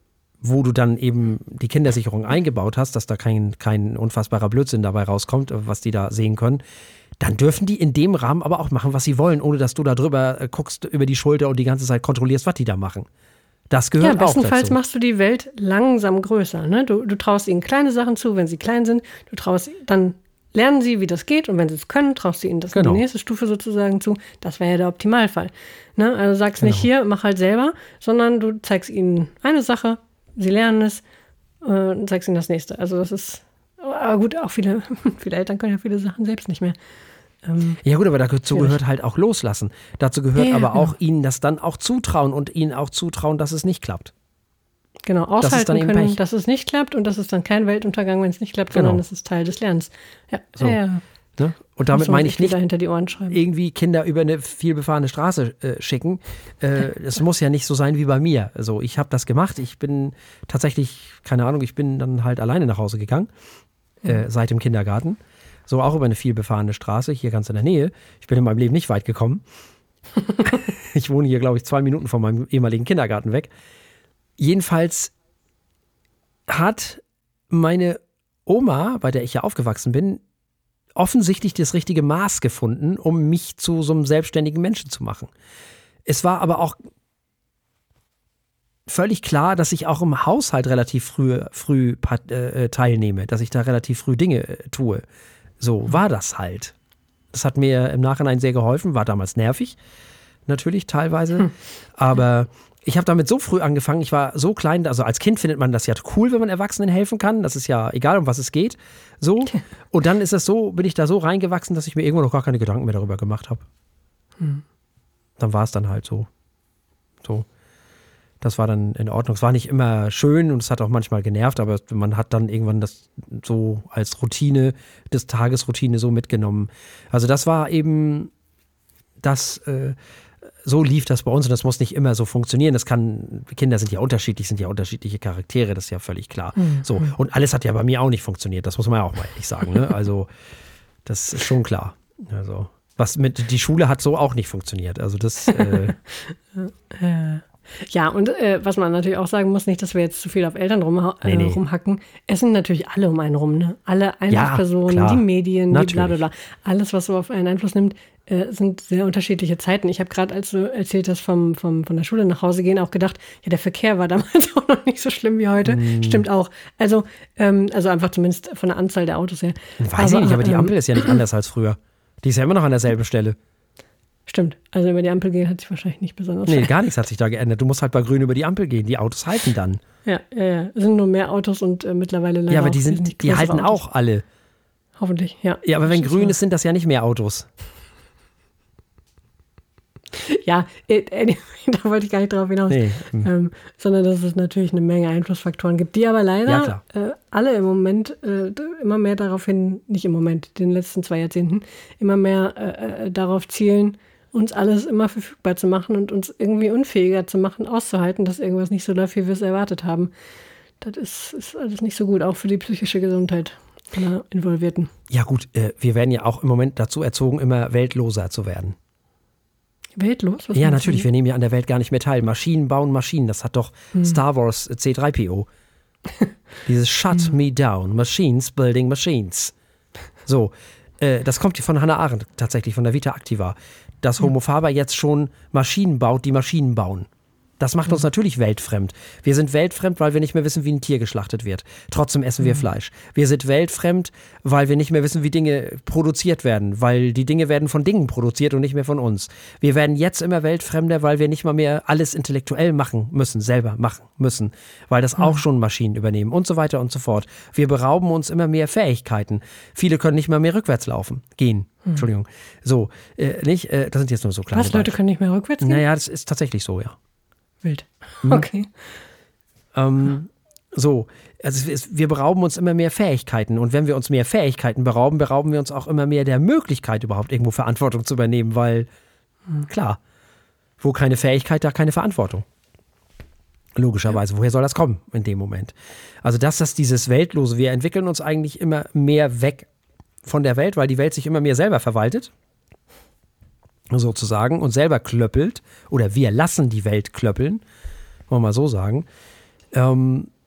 wo du dann eben die Kindersicherung eingebaut hast, dass da kein, kein unfassbarer Blödsinn dabei rauskommt, was die da sehen können, dann dürfen die in dem Rahmen aber auch machen, was sie wollen, ohne dass du da drüber guckst, über die Schulter und die ganze Zeit kontrollierst, was die da machen. Das gehört auch dazu. Ja, bestenfalls machst du die Welt langsam größer. Ne? Du, du traust ihnen kleine Sachen zu, wenn sie klein sind. Du traust, dann lernen sie, wie das geht. Und wenn sie es können, traust du ihnen das genau. in die nächste Stufe sozusagen zu. Das wäre ja der Optimalfall. Ne? Also sagst genau. nicht hier, mach halt selber, sondern du zeigst ihnen eine Sache, sie lernen es äh, und zeigst ihnen das nächste. Also das ist, aber gut, auch viele, viele Eltern können ja viele Sachen selbst nicht mehr. Ähm, ja gut, aber dazu gehört halt auch loslassen. Dazu gehört ja, aber genau. auch ihnen das dann auch zutrauen und ihnen auch zutrauen, dass es nicht klappt. Genau, aushalten das ist dann eben können, Pech. dass es nicht klappt und das ist dann kein Weltuntergang, wenn es nicht klappt, Genau. sondern das ist Teil des Lernens. Ja, so. ja, ja. Ne? Und damit meine ich nicht hinter die Ohren schreiben. irgendwie Kinder über eine vielbefahrene Straße äh, schicken. Es äh, muss ja nicht so sein wie bei mir. Also ich habe das gemacht. Ich bin tatsächlich, keine Ahnung, ich bin dann halt alleine nach Hause gegangen, mhm. äh, seit dem Kindergarten. So auch über eine vielbefahrene Straße, hier ganz in der Nähe. Ich bin in meinem Leben nicht weit gekommen. Ich wohne hier, glaube ich, zwei Minuten von meinem ehemaligen Kindergarten weg. Jedenfalls hat meine Oma, bei der ich ja aufgewachsen bin, offensichtlich das richtige Maß gefunden, um mich zu so einem selbstständigen Menschen zu machen. Es war aber auch völlig klar, dass ich auch im Haushalt relativ früh, früh äh, teilnehme, dass ich da relativ früh Dinge äh, tue. So war das halt. Das hat mir im Nachhinein sehr geholfen, war damals nervig, natürlich teilweise, hm. aber ich habe damit so früh angefangen, ich war so klein, also als Kind findet man das ja cool, wenn man Erwachsenen helfen kann, das ist ja egal, um was es geht, so. Und dann ist es so, bin ich da so reingewachsen, dass ich mir irgendwo noch gar keine Gedanken mehr darüber gemacht habe. Hm. Dann war es dann halt so. So. Das war dann in Ordnung. Es war nicht immer schön und es hat auch manchmal genervt, aber man hat dann irgendwann das so als Routine, das Tagesroutine so mitgenommen. Also das war eben das, äh, so lief das bei uns und das muss nicht immer so funktionieren. Das kann, Kinder sind ja unterschiedlich, sind ja unterschiedliche Charaktere, das ist ja völlig klar. Mhm. So, und alles hat ja bei mir auch nicht funktioniert, das muss man ja auch mal ehrlich sagen. Ne? Also das ist schon klar. Also was mit, die Schule hat so auch nicht funktioniert. Also das äh, ja. Ja, und äh, was man natürlich auch sagen muss, nicht, dass wir jetzt zu viel auf Eltern rum, äh, nee, nee. rumhacken. Es sind natürlich alle um einen rum, ne? Alle Einflusspersonen, ja, die Medien, natürlich. Die bla bla bla. Alles, was so auf einen Einfluss nimmt, äh, sind sehr unterschiedliche Zeiten. Ich habe gerade, als du erzählt hast, vom, vom, von der Schule nach Hause gehen, auch gedacht, ja, der Verkehr war damals auch noch nicht so schlimm wie heute. Mm. Stimmt auch. Also, ähm, also einfach zumindest von der Anzahl der Autos her. Weiß aber, ich nicht, aber die Ampel ähm, ist ja nicht anders als früher. Die ist ja immer noch an derselben Stelle. Stimmt, also über die Ampel gehen hat sich wahrscheinlich nicht besonders Nee, gar nichts hat sich da geändert. Du musst halt bei Grün über die Ampel gehen. Die Autos halten dann. Ja, ja, ja. Es sind nur mehr Autos und äh, mittlerweile leider Ja, aber die, auch, sind, die, die halten Autos. auch alle. Hoffentlich, ja. Ja, aber wenn grün ist, sind das ja nicht mehr Autos. Ja, äh, äh, da wollte ich gar nicht drauf hinaus. Nee. Ähm, sondern dass es natürlich eine Menge Einflussfaktoren gibt, die aber leider ja, äh, alle im Moment äh, immer mehr darauf hin, nicht im Moment, den letzten zwei Jahrzehnten, immer mehr äh, darauf zielen, uns alles immer verfügbar zu machen und uns irgendwie unfähiger zu machen, auszuhalten, dass irgendwas nicht so läuft, wie wir es erwartet haben. Das ist, ist alles nicht so gut, auch für die psychische Gesundheit aller Involvierten. Ja gut, äh, wir werden ja auch im Moment dazu erzogen, immer weltloser zu werden. Weltlos? Was ja, natürlich, wir nehmen ja an der Welt gar nicht mehr teil. Maschinen bauen Maschinen, das hat doch hm. Star Wars C drei P O. Dieses Shut hm. me down, Machines building machines. So, äh, das kommt von Hannah Arendt tatsächlich, von der Vita Activa. Dass Homo Faber jetzt schon Maschinen baut, die Maschinen bauen. Das macht uns natürlich weltfremd. Wir sind weltfremd, weil wir nicht mehr wissen, wie ein Tier geschlachtet wird. Trotzdem essen wir Fleisch. Wir sind weltfremd, weil wir nicht mehr wissen, wie Dinge produziert werden. Weil die Dinge werden von Dingen produziert und nicht mehr von uns. Wir werden jetzt immer weltfremder, weil wir nicht mal mehr alles intellektuell machen müssen, selber machen müssen. Weil das auch schon Maschinen übernehmen und so weiter und so fort. Wir berauben uns immer mehr Fähigkeiten. Viele können nicht mal mehr rückwärts laufen, gehen. Entschuldigung. So, äh, nicht, äh, das sind jetzt nur so kleine Was, Leute können nicht mehr rückwärts gehen? Naja, das ist tatsächlich so, ja. Wild. Okay. Ähm, so, also es, wir berauben uns immer mehr Fähigkeiten und wenn wir uns mehr Fähigkeiten berauben, berauben wir uns auch immer mehr der Möglichkeit, überhaupt irgendwo Verantwortung zu übernehmen, weil, hm. klar, wo keine Fähigkeit, da keine Verantwortung. Logischerweise, ja. Woher soll das kommen in dem Moment? Also das ist dieses Weltlose, wir entwickeln uns eigentlich immer mehr weg von der Welt, weil die Welt sich immer mehr selber verwaltet. Sozusagen und selber klöppelt oder wir lassen die Welt klöppeln, wollen wir mal so sagen. Ähm,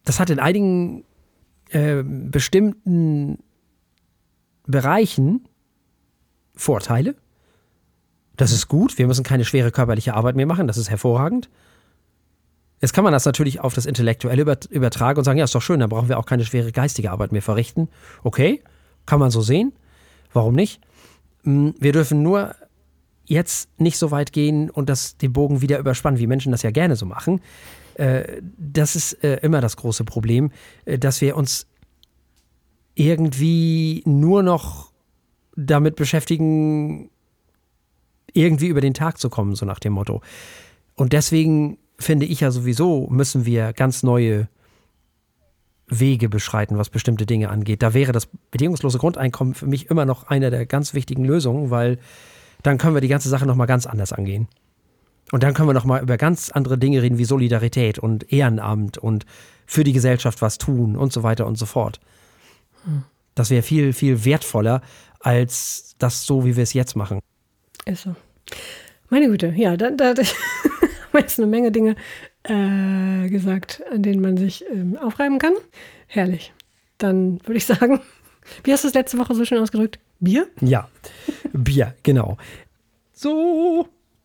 das hat in einigen äh, bestimmten Bereichen Vorteile. Das ist gut. Wir müssen keine schwere körperliche Arbeit mehr machen. Das ist hervorragend. Jetzt kann man das natürlich auf das Intellektuelle übertragen und sagen, ja, ist doch schön, dann brauchen wir auch keine schwere geistige Arbeit mehr verrichten. Okay, kann man so sehen. Warum nicht? Wir dürfen nur jetzt nicht so weit gehen und das, den Bogen wieder überspannen, wie Menschen das ja gerne so machen. Das ist immer das große Problem, dass wir uns irgendwie nur noch damit beschäftigen, irgendwie über den Tag zu kommen, so nach dem Motto. Und deswegen finde ich ja sowieso, müssen wir ganz neue Wege beschreiten, was bestimmte Dinge angeht. Da wäre das bedingungslose Grundeinkommen für mich immer noch eine der ganz wichtigen Lösungen, weil dann können wir die ganze Sache nochmal ganz anders angehen. Und dann können wir nochmal über ganz andere Dinge reden, wie Solidarität und Ehrenamt und für die Gesellschaft was tun und so weiter und so fort. Hm. Das wäre viel, viel wertvoller, als das so, wie wir es jetzt machen. Ist so. Meine Güte, ja, da, da, da haben wir jetzt eine Menge Dinge äh, gesagt, an denen man sich ähm, aufreiben kann. Herrlich. Dann würde ich sagen, wie hast du es letzte Woche so schön ausgedrückt? Bier? Ja, Bier, genau. So.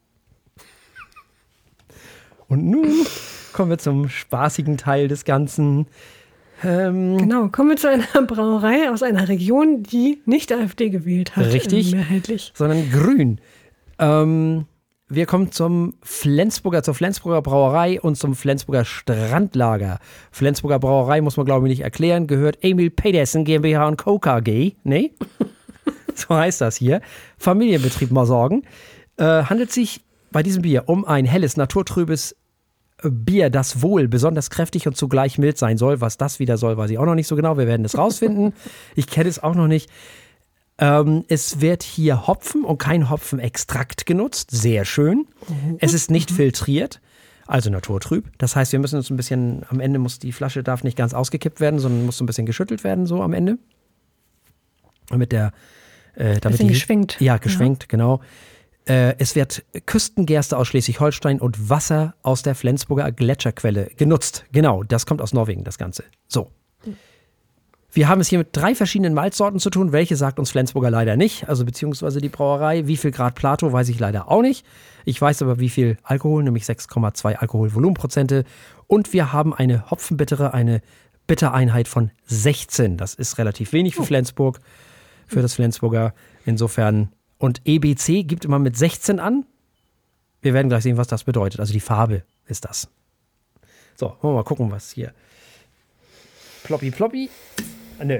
Und nun kommen wir zum spaßigen Teil des Ganzen. Ähm, genau, kommen wir zu einer Brauerei aus einer Region, die nicht AfD gewählt hat. Richtig, äh, mehrheitlich. Sondern grün. Ähm, wir kommen zum Flensburger, zur Flensburger Brauerei und zum Flensburger Strandlager. Flensburger Brauerei, muss man glaube ich nicht erklären, gehört Emil Pedersen GmbH und Co. K G. Nee? So heißt das hier. Familienbetrieb mal sagen. Äh, handelt sich bei diesem Bier um ein helles, naturtrübes Bier, das wohl besonders kräftig und zugleich mild sein soll. Was das wieder soll, weiß ich auch noch nicht so genau. Wir werden es rausfinden. Ich kenne es auch noch nicht. Ähm, es wird hier Hopfen und kein Hopfenextrakt genutzt. Sehr schön. Mhm. Es ist nicht filtriert, also naturtrüb. Das heißt, wir müssen uns ein bisschen, am Ende muss die Flasche darf nicht ganz ausgekippt werden, sondern muss so ein bisschen geschüttelt werden, so am Ende. Damit der, äh, damit bisschen die, geschwenkt. Ja, geschwenkt, ja. Genau. Äh, es wird Küstengerste aus Schleswig-Holstein und Wasser aus der Flensburger Gletscherquelle genutzt. Genau, das kommt aus Norwegen, das Ganze. So. Wir haben es hier mit drei verschiedenen Malzsorten zu tun. Welche sagt uns Flensburger leider nicht, also beziehungsweise die Brauerei. Wie viel Grad Plato, weiß ich leider auch nicht. Ich weiß aber, wie viel Alkohol, nämlich sechs Komma zwei Alkoholvolumenprozente. Und wir haben eine Hopfenbittere, eine Bittereinheit von sechzehn. Das ist relativ wenig für Flensburg, für das Flensburger. Insofern. Und E B C gibt immer mit sechzehn an. Wir werden gleich sehen, was das bedeutet. Also die Farbe ist das. So, wollen wir mal gucken, was hier. Ploppi, ploppi. Nö.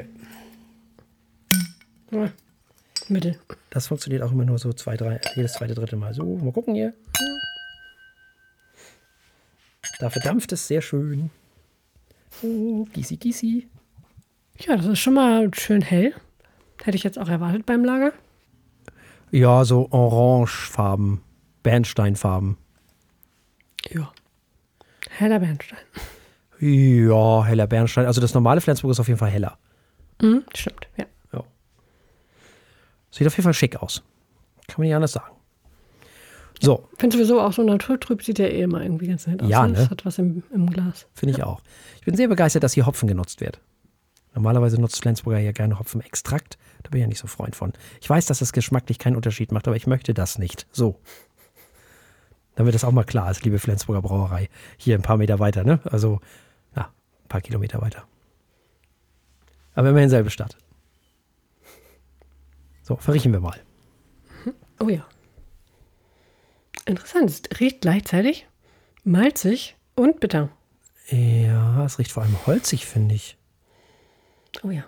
Ja, Mittel. Das funktioniert auch immer nur so zwei, drei, jedes zweite, dritte Mal. So, mal gucken hier. Da verdampft es sehr schön. Oh, Gießi, Gießi. Ja, das ist schon mal schön hell. Hätte ich jetzt auch erwartet beim Lager. Ja, so orangefarben, Bernsteinfarben. Ja. Heller Bernstein. Ja, heller Bernstein. Also das normale Flensburg ist auf jeden Fall heller. Mhm, stimmt, ja. ja. Sieht auf jeden Fall schick aus. Kann man nicht anders sagen. So. Ich finde sowieso auch so naturtrüb sieht ja eh immer irgendwie ganz nett aus. Ja, ne? Das hat was im, im Glas. Finde ich auch. Ich bin sehr begeistert, dass hier Hopfen genutzt wird. Normalerweise nutzt Flensburger ja gerne Hopfenextrakt. Da bin ich ja nicht so Freund von. Ich weiß, dass das geschmacklich keinen Unterschied macht, aber ich möchte das nicht. So. Damit das auch mal klar ist, liebe Flensburger Brauerei. Hier ein paar Meter weiter, ne? Also, ja, ein paar Kilometer weiter. Aber immerhin selbe Stadt. So, verriechen wir mal. Oh ja. Interessant. Es riecht gleichzeitig malzig und bitter. Ja, es riecht vor allem holzig, finde ich. Oh ja.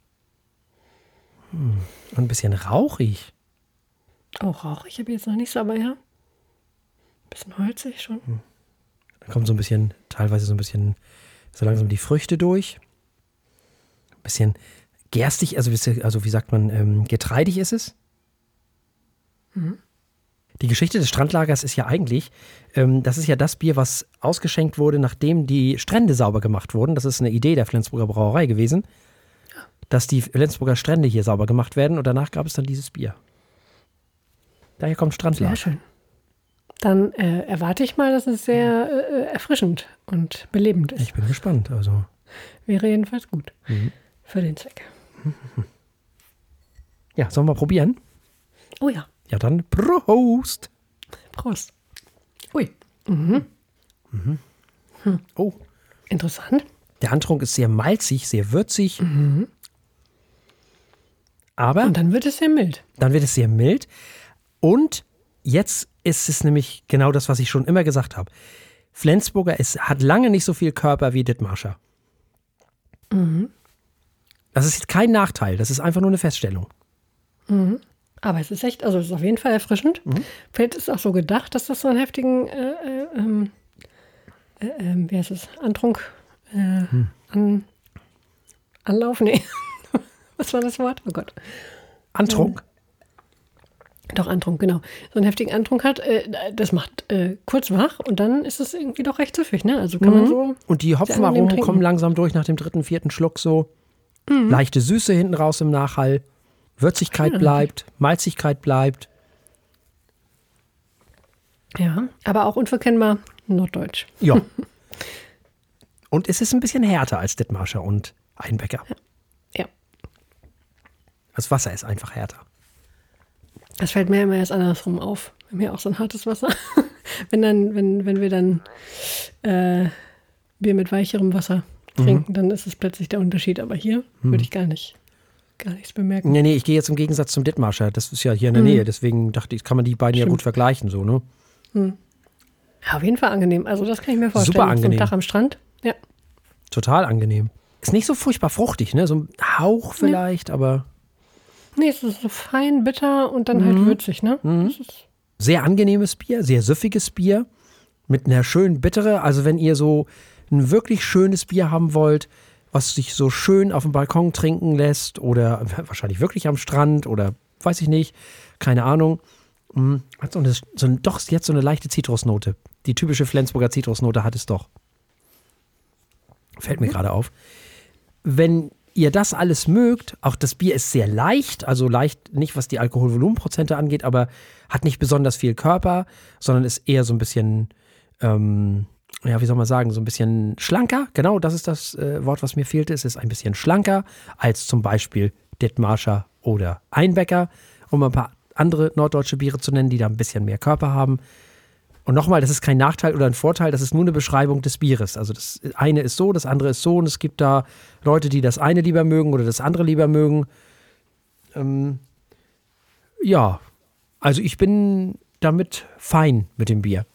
Hm. Und ein bisschen rauchig. Oh, rauchig habe ich jetzt noch nicht so, aber ja. Ein bisschen holzig schon. Hm. Dann kommt so ein bisschen, teilweise so ein bisschen, so langsam die Früchte durch. Ein bisschen gerstig, also, also wie sagt man, ähm, getreidig ist es. Mhm. Die Geschichte des Strandlagers ist ja eigentlich, ähm, das ist ja das Bier, was ausgeschenkt wurde, nachdem die Strände sauber gemacht wurden. Das ist eine Idee der Flensburger Brauerei gewesen, ja. dass die Flensburger Strände hier sauber gemacht werden und danach gab es dann dieses Bier. Daher kommt Strandlager. Sehr schön. Dann äh, erwarte ich mal, dass es sehr äh, erfrischend und belebend ist. Ich bin gespannt. Also Wäre jedenfalls gut mhm. für den Zweck. Ja, sollen wir probieren? Oh ja. Ja, dann Prost. Prost. Ui. Mhm. Mhm. Hm. Oh. Interessant. Der Antrunk ist sehr malzig, sehr würzig. Mhm. Aber. Und dann wird es sehr mild. Dann wird es sehr mild. Und jetzt ist es nämlich genau das, was ich schon immer gesagt habe. Flensburger ist, hat lange nicht so viel Körper wie Dithmarscher. Mhm. Das ist jetzt kein Nachteil, das ist einfach nur eine Feststellung. Mhm. Aber es ist echt, also es ist auf jeden Fall erfrischend. Mhm. Vielleicht ist es auch so gedacht, dass das so einen heftigen äh, äh, ähm, äh, äh, wie heißt es, Antrunk, äh, hm. an, Anlauf, nee. Was war das Wort? Oh Gott. Antrunk? Ähm, doch, Antrunk, genau. So einen heftigen Antrunk hat, äh, das macht äh, kurz wach und dann ist es irgendwie doch recht süffig, ne? Also kann mhm. man so. Und die Hopfenaromen kommen langsam durch nach dem dritten, vierten Schluck so. Mhm. Leichte Süße hinten raus im Nachhall. Würzigkeit ja. bleibt, Malzigkeit bleibt. Ja, aber auch unverkennbar norddeutsch. Ja. Und es ist ein bisschen härter als Dithmarscher und Einbecker. Ja. ja. Das Wasser ist einfach härter. Das fällt mir immer erst andersrum auf. Wir haben ja auch so ein hartes Wasser. wenn, dann, wenn, wenn wir dann äh, Bier mit weicherem Wasser trinken, mhm. dann ist es plötzlich der Unterschied. Aber hier mhm. würde ich gar nicht, gar nichts bemerken. Nee, nee, ich gehe jetzt im Gegensatz zum Dithmarscher. Das ist ja hier in der mhm. Nähe. Deswegen dachte ich, kann man die beiden Stimmt. ja gut vergleichen. So, ne? Mhm. Ja, auf jeden Fall angenehm. Also das kann ich mir vorstellen. Super angenehm. So ein Dach am Strand. Ja. Total angenehm. Ist nicht so furchtbar fruchtig, ne? So ein Hauch vielleicht, nee. aber... Nee, es ist so fein, bitter und dann mhm. halt würzig, ne? Mhm. Das ist sehr angenehmes Bier, sehr süffiges Bier mit einer schönen Bittere. Also wenn ihr so ein wirklich schönes Bier haben wollt, was sich so schön auf dem Balkon trinken lässt oder wahrscheinlich wirklich am Strand oder weiß ich nicht, keine Ahnung. Hat so eine, so ein, doch jetzt so eine leichte Zitrusnote. Die typische Flensburger Zitrusnote hat es doch. Fällt mir mhm. gerade auf. Wenn ihr das alles mögt, auch das Bier ist sehr leicht, also leicht nicht, was die Alkoholvolumenprozente angeht, aber hat nicht besonders viel Körper, sondern ist eher so ein bisschen, ähm, ja, wie soll man sagen, so ein bisschen schlanker. Genau, das ist das äh, Wort, was mir fehlte. Es ist ein bisschen schlanker als zum Beispiel Dithmarscher oder Einbecker, um ein paar andere norddeutsche Biere zu nennen, die da ein bisschen mehr Körper haben. Und nochmal, das ist kein Nachteil oder ein Vorteil, das ist nur eine Beschreibung des Bieres. Also das eine ist so, das andere ist so und es gibt da Leute, die das eine lieber mögen oder das andere lieber mögen. Ähm, ja, also ich bin damit fein mit dem Bier.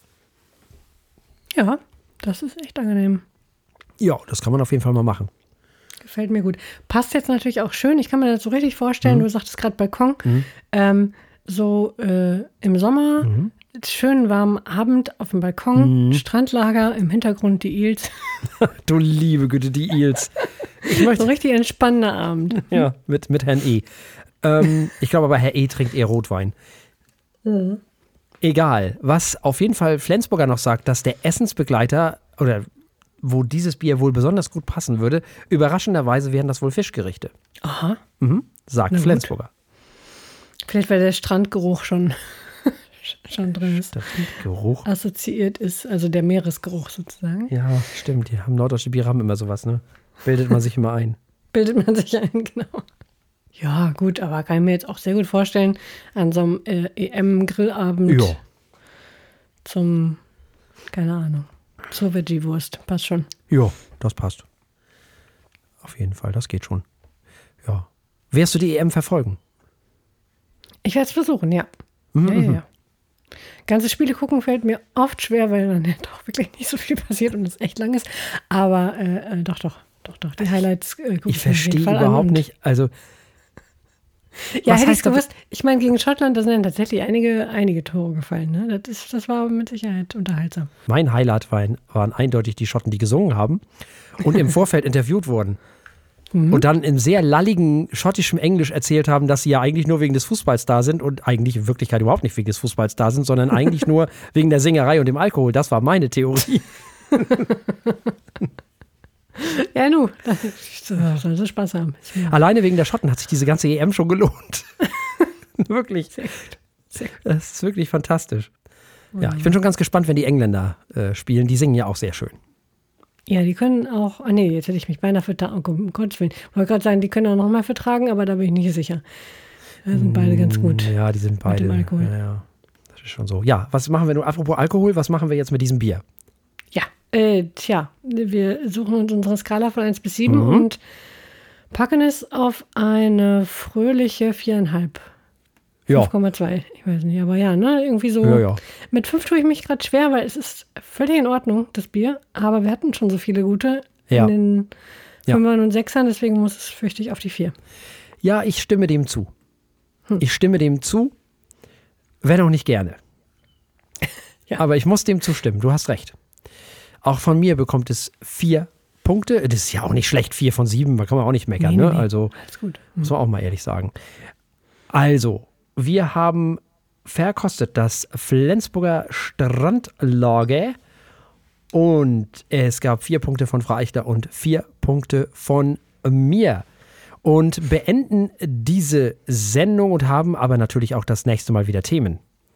Ja, das ist echt angenehm. Ja, das kann man auf jeden Fall mal machen. Gefällt mir gut. Passt jetzt natürlich auch schön, ich kann mir das so richtig vorstellen, mhm. du sagtest gerade Balkon, mhm. ähm, so äh, im Sommer, mhm. schönen warmen Abend auf dem Balkon, mhm. Strandlager, im Hintergrund die Eels. Du liebe Güte, die Eels. Ich möchte so ein richtig entspannender Abend. Ja, mit, mit Herrn E. Ähm, ich glaube aber, Herr E. trinkt eher Rotwein. Mhm. Egal. Was auf jeden Fall Flensburger noch sagt, dass der Essensbegleiter oder wo dieses Bier wohl besonders gut passen würde, überraschenderweise wären das wohl Fischgerichte. Aha. Mhm, sagt Flensburger. Vielleicht, weil der Strandgeruch schon, schon drin ist. Strandgeruch? Assoziiert ist, also der Meeresgeruch sozusagen. Ja, stimmt. Die haben norddeutsche Biere haben immer sowas, ne? Bildet man sich immer ein. Bildet man sich ein, genau. Ja, gut, aber kann ich mir jetzt auch sehr gut vorstellen, an so einem äh, E M-Grillabend ja. zum, keine Ahnung, zur Veggie-Wurst. Passt schon. Ja, das passt. Auf jeden Fall, das geht schon. Ja. Wirst du die E M verfolgen? Ich werde es versuchen, ja. Mhm. Ja, ja, ja. Ganze Spiele gucken fällt mir oft schwer, weil dann ja doch wirklich nicht so viel passiert und es echt lang ist. Aber äh, doch, doch, doch, doch. Die Highlights äh, gucke ich Ich verstehe überhaupt nicht, also ja, hätte ich es gewusst. Ich meine, gegen Schottland, da sind dann tatsächlich einige, einige Tore gefallen. Ne? Das, ist, das war mit Sicherheit unterhaltsam. Mein Highlight waren, waren eindeutig die Schotten, die gesungen haben und im Vorfeld interviewt wurden. Mhm. Und dann in sehr lalligen schottischem Englisch erzählt haben, dass sie ja eigentlich nur wegen des Fußballs da sind und eigentlich in Wirklichkeit überhaupt nicht wegen des Fußballs da sind, sondern eigentlich nur wegen der Singerei und dem Alkohol. Das war meine Theorie. Ja, nu, soll so Spaß haben. Alleine wegen der Schotten hat sich diese ganze E M schon gelohnt. Wirklich. Sehr gut. Sehr gut. Das ist wirklich fantastisch. Ja, ich bin schon ganz gespannt, wenn die Engländer äh, spielen. Die singen ja auch sehr schön. Ja, die können auch, ah nee, jetzt hätte ich mich beinahe vertragen, oh, um Gottes Willen. Ich wollte gerade sagen, die können auch noch mal vertragen, aber da bin ich nicht sicher. Da sind beide ganz gut. Ja, die sind beide. Mit dem Alkohol. Ja, ja, das ist schon so. Ja, was machen wir nun, apropos Alkohol, was machen wir jetzt mit diesem Bier? Ja, äh, tja, wir suchen uns unsere Skala von eins bis sieben Mhm. und packen es auf eine fröhliche viereinhalb. Ja. fünf Komma zwei, ich weiß nicht, aber ja, ne, irgendwie so. Ja, ja. Mit fünf tue ich mich gerade schwer, weil es ist völlig in Ordnung, das Bier, aber wir hatten schon so viele gute Ja. in den Ja. Fünfern und Sechsern, deswegen muss es, fürchte ich, auf die vier. Ja, ich stimme dem zu. Hm. Ich stimme dem zu, wenn auch nicht gerne. Ja. Aber ich muss dem zustimmen, du hast recht. Auch von mir bekommt es vier Punkte. Das ist ja auch nicht schlecht, vier von sieben, da kann man auch nicht meckern. Nee, nee, ne? nee. Also, Alles gut. muss man auch mal ehrlich sagen. Also, wir haben verkostet das Flensburger Strandlager und es gab vier Punkte von Frau Eichler und vier Punkte von mir. Und beenden diese Sendung und haben aber natürlich auch das nächste Mal wieder Themen.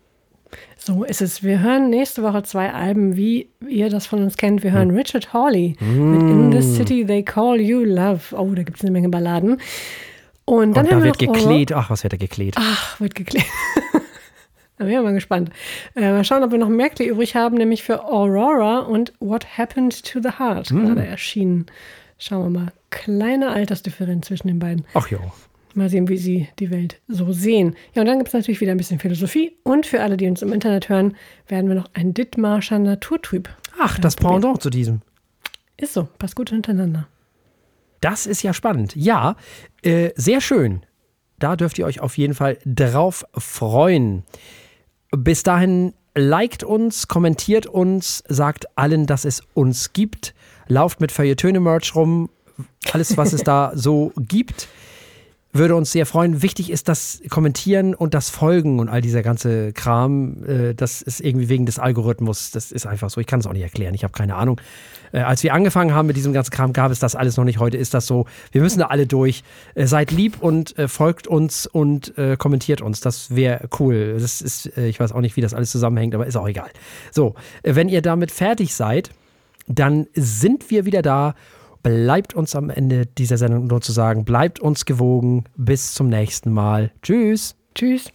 So ist es. Wir hören nächste Woche zwei Alben, wie ihr das von uns kennt. Wir hören Hm. Richard Hawley mit In the City They Call You Love. Oh, da gibt es eine Menge Balladen. Und dann Und haben da wir wird noch gekleht. Ach, was wird da gekleet? Ach, wird geklärt. Da bin ich mal gespannt. Äh, mal schauen, ob wir noch mehr Klee übrig haben, nämlich für Aurora und What Happened to the Heart, Mhm. gerade erschienen. Schauen wir mal. Kleine Altersdifferenz zwischen den beiden. Ach ja. Mal sehen, wie sie die Welt so sehen. Ja, und dann gibt es natürlich wieder ein bisschen Philosophie. Und für alle, die uns im Internet hören, werden wir noch ein Dithmarscher Naturtyp. Ach, das Pendant zu diesem. Ist so, passt gut hintereinander. Das ist ja spannend. Ja, äh, sehr schön. Da dürft ihr euch auf jeden Fall drauf freuen. Bis dahin liked uns, kommentiert uns, sagt allen, dass es uns gibt. Lauft mit Feuilletöne-Merch rum. Alles, was es da so gibt, würde uns sehr freuen. Wichtig ist das Kommentieren und das Folgen und all dieser ganze Kram. Äh, das ist irgendwie wegen des Algorithmus. Das ist einfach so. Ich kann es auch nicht erklären. Ich habe keine Ahnung. Äh, als wir angefangen haben mit diesem ganzen Kram, gab es das alles noch nicht. Heute ist das so. Wir müssen da alle durch. Äh, seid lieb und äh, folgt uns und äh, kommentiert uns. Das wäre cool. Das ist, äh, ich weiß auch nicht, wie das alles zusammenhängt, aber ist auch egal. So, äh, wenn ihr damit fertig seid, dann sind wir wieder da. Bleibt uns am Ende dieser Sendung nur zu sagen, bleibt uns gewogen. Bis zum nächsten Mal. Tschüss. Tschüss.